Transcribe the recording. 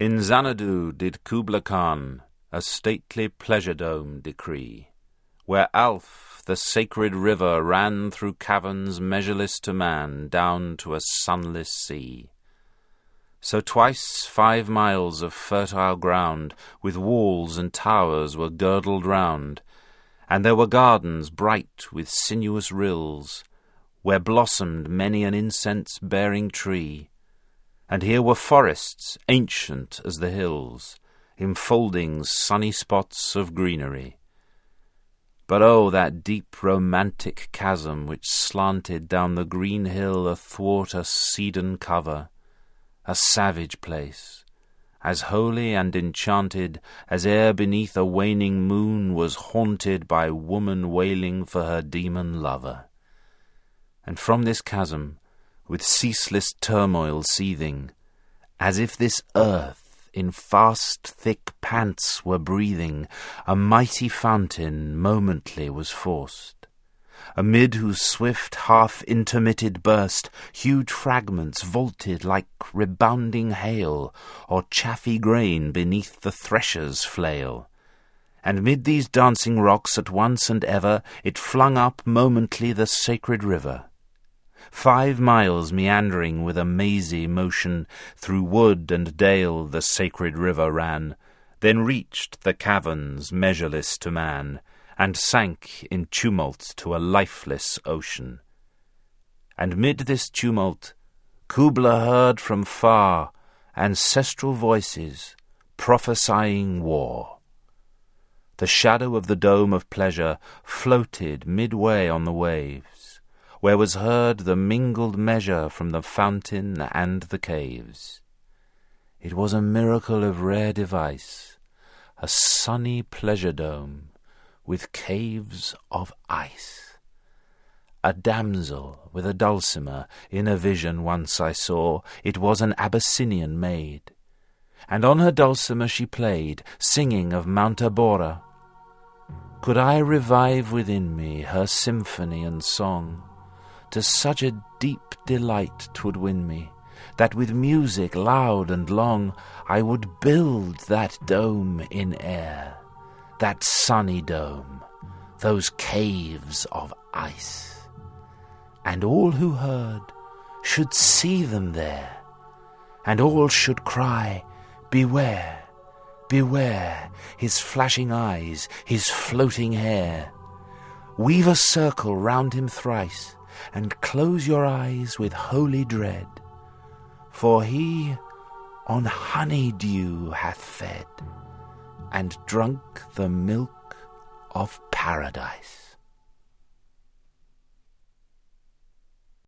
In Xanadu did Kubla Khan a stately pleasure dome decree, where Alph, the sacred river, ran through caverns measureless to man down to a sunless sea. So twice 5 miles of fertile ground with walls and towers were girdled round, and there were gardens bright with sinuous rills, where blossomed many an incense-bearing tree, and here were forests ancient as the hills, enfolding sunny spots of greenery. But oh, that deep romantic chasm which slanted down the green hill athwart a cedarn cover, a savage place, as holy and enchanted as ere beneath a waning moon was haunted by woman wailing for her demon lover. And from this chasm, with ceaseless turmoil seething, as if this earth in fast thick pants were breathing, a mighty fountain momently was forced, amid whose swift half-intermitted burst huge fragments vaulted like rebounding hail, or chaffy grain beneath the thresher's flail. And mid these dancing rocks at once and ever it flung up momently the sacred river. 5 miles meandering with a mazy motion, through wood and dale the sacred river ran, then reached the caverns measureless to man, and sank in tumult to a lifeless ocean. And mid this tumult Kubla heard from far ancestral voices prophesying war. The shadow of the dome of pleasure floated midway on the waves, where was heard the mingled measure from the fountain and the caves. It was a miracle of rare device, a sunny pleasure dome with caves of ice. A damsel with a dulcimer in a vision once I saw, it was an Abyssinian maid, and on her dulcimer she played, singing of Mount Abora. Could I revive within me her symphony and song, to such a deep delight 'twould win me, that with music loud and long I would build that dome in air, that sunny dome, those caves of ice, and all who heard should see them there, and all should cry, beware, beware, his flashing eyes, his floating hair. Weave a circle round him thrice, and close your eyes with holy dread, for he on honey-dew hath fed, and drunk the milk of paradise.